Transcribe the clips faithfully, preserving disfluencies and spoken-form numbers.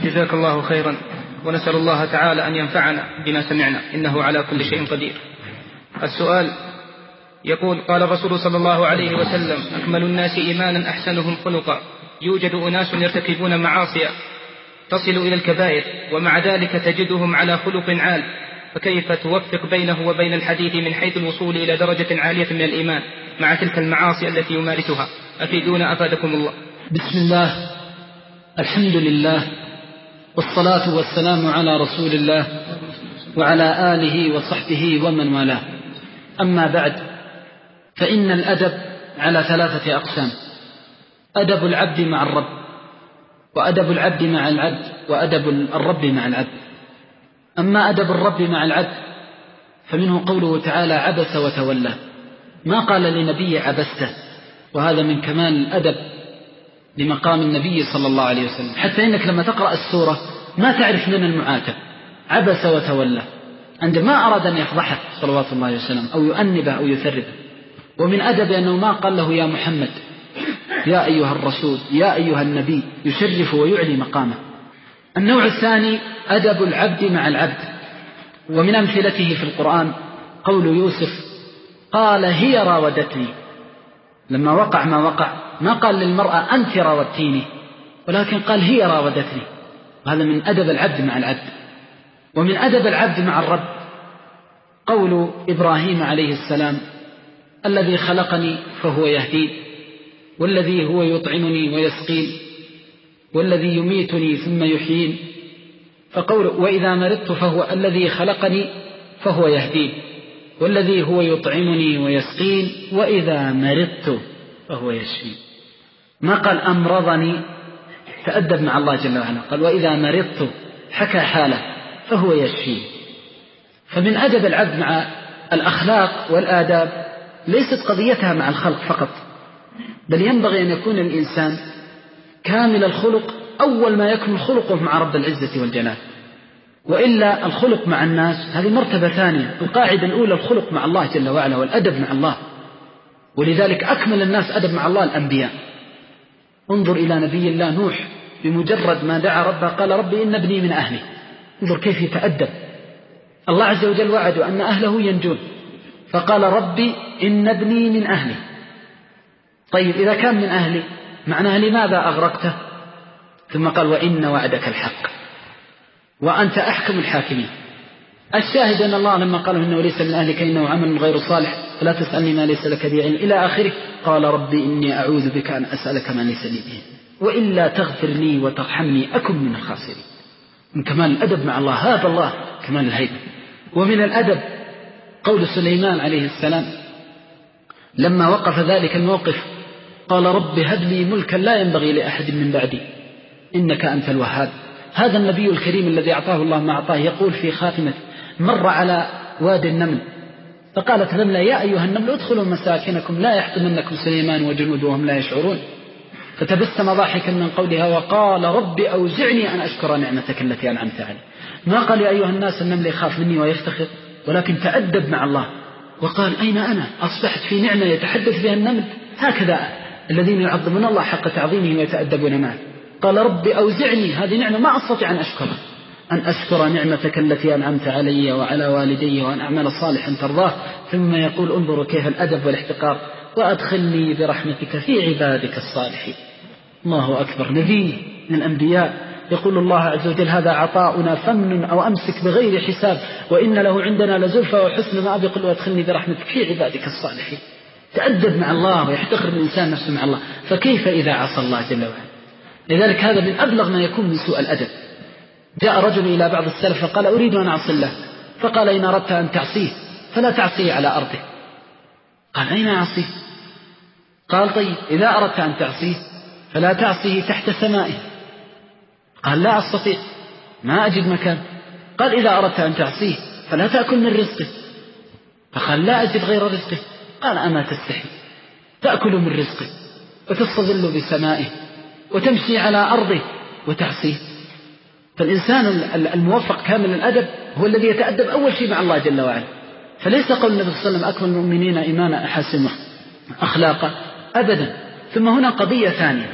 جزاك الله خيرا، ونسأل الله تعالى أن ينفعنا بما سمعنا إنه على كل شيء قدير. السؤال يقول: قال الرسول صلى الله عليه وسلم: أكمل الناس إيمانا أحسنهم خلقا. يوجد أناس يرتكبون معاصي تصل إلى الكبائر ومع ذلك تجدهم على خلق عال، فكيف توفق بينه وبين الحديث من حيث الوصول إلى درجة عالية من الإيمان مع تلك المعاصي التي يمارسها؟ أفيدونا أفادكم الله. بسم الله، الحمد لله، والصلاة والسلام على رسول الله وعلى آله وصحبه ومن والاه. أما بعد، فإن الأدب على ثلاثة أقسام: أدب العبد مع الرب، وأدب العبد مع العبد، وأدب الرب مع العبد. أما أدب الرب مع العبد فمنه قوله تعالى: عبس وتولى. ما قال لنبي عبسته، وهذا من كمال الأدب لمقام النبي صلى الله عليه وسلم، حتى إنك لما تقرأ السورة ما تعرف من المعاتب. عبس وتولى عندما أراد أن يفضحه صلوات الله عليه وسلم أو يؤنبه أو يثربه. ومن أدب أنه ما قال له يا محمد، يا أيها الرسول، يا أيها النبي، يشرف ويعلي مقامه. النوع الثاني أدب العبد مع العبد، ومن أمثلته في القرآن قول يوسف: قال هي راودتني. لما وقع ما وقع ما قال للمرأة أنت راودتيني، ولكن قال هي راودتني. وهذا من أدب العبد مع العبد. ومن أدب العبد مع الرب قول إبراهيم عليه السلام: الذي خلقني فهو يهدين، والذي هو يطعمني ويسقين، والذي يميتني ثم يحيين. فقول وإذا مرضت فهو الذي خلقني فهو يهدين، والذي هو يطعمني ويسقين، وإذا مرضت فهو يشفين. ما قال أمرضني، تأدب مع الله جل وعلا، قال وإذا مرضت، حكى حاله فهو يشفين. فمن أدب العبد مع الأخلاق والآداب ليست قضيتها مع الخلق فقط، بل ينبغي أن يكون الإنسان كامل الخلق أول ما يكمل خلقه مع رب العزة والجلال، وإلا الخلق مع الناس هذه مرتبة ثانية. القاعدة الأولى الخلق مع الله جل وعلا والأدب مع الله، ولذلك أكمل الناس أدب مع الله الأنبياء. انظر إلى نبي الله نوح، بمجرد ما دعا ربه قال ربي إن ابني من أهلي. انظر كيف يتأدب. الله عز وجل وعد أن أهله ينجون، فقال ربي إن ابني من أهلي. طيب إذا كان من أهلي معناه لماذا أغرقته؟ ثم قال وإن وعدك الحق وأنت أحكم الحاكمين. الشاهد أن الله لما قال إنه ليس من أهلك إنه عمل غير صالح فلا تسألني ما ليس لك به علم إلى آخره، قال ربي إني أعوذ بك أن أسألك ما ليس لي به، وإلا تغفر لي وترحمني أكن من الخاسرين. من كمال الأدب مع الله هذا الله كمال الهيبة. ومن الأدب قول سليمان عليه السلام لما وقف ذلك الموقف قال رب هب لي ملكا لا ينبغي لأحد من بعدي إنك أنت الوهاب. هذا النبي الكريم الذي أعطاه الله ما أعطاه يقول في خاتمة: مر على وادي النمل فقالت نملة يا أيها النمل ادخلوا مساكنكم لا يحطمنكم سليمان وجنوده وهم لا يشعرون، فتبسم ضاحكا من قولها وقال رب أوزعني أن أشكر نعمتك التي أنعمت علي. ما قال يا أيها الناس النمل يخاف مني ويفتخر، ولكن تأدب مع الله وقال أين أنا أصبحت في نعمة يتحدث بها النمل. هكذا الذين يعظمون الله حق تعظيمه ويتأدبون معه. قال رب أوزعني، هذه نعمة ما أستطيع أن أشكرها، أن أشكر نعمتك التي أنعمت علي وعلى والدي وأن أعمل صالحا ترضاه. ثم يقول انظروا كيف الأدب والاحتقار: وأدخلني برحمتك في عبادك الصالحين. الله أكبر. نبي من الأنبياء يقول الله عز وجل هذا عطاؤنا فمن أو أمسك بغير حساب وإن له عندنا لزلفى وحسن مآب، يقول وأدخلني برحمتك في عبادك الصالحين. تأدب مع الله ويحتقر الإنسان نفسه مع الله، فكيف إذا عصى الله جل وعلا؟ لذلك هذا من أبلغ ما يكون من سوء الأدب. جاء رجل إلى بعض السلف فقال أريد أن أعصي الله، فقال إن أردت أن تعصيه فلا تعصيه على أرضه. قال أين أعصيه؟ قال طيب إذا أردت أن تعصيه فلا تعصيه تحت سمائه. قال لا أستطيع، ما أجد مكان. قال إذا أردت أن تعصيه فلا تأكل من رزقه. فقال لا أجد غير رزقه. قال أما تستحي تأكل من رزقه وتستظل بسمائه وتمشي على أرضه وتعصيه؟ فالإنسان الموفق كامل الأدب هو الذي يتأدب أول شيء مع الله جل وعلا. فليس قول النبي صلى الله عليه وسلم أكمل المؤمنين إيمانا أحسنهم أخلاقا أبدا. ثم هنا قضية ثانية: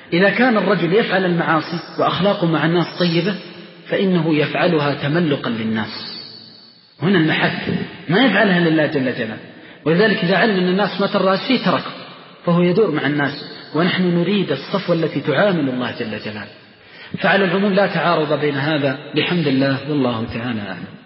إذا كان الرجل يفعل المعاصي وأخلاقه مع الناس طيبة فإنه يفعلها تملقا للناس، هنا المحك، ما يفعلها لله جل جلاله. ولذلك إذا علم أن الناس ما ترى شيء تركه، فهو يدور مع الناس، ونحن نريد الصفوة التي تعامل الله جل جلاله. فعلى العموم لا تعارض بين هذا بحمد الله، والله تعالى أعلم.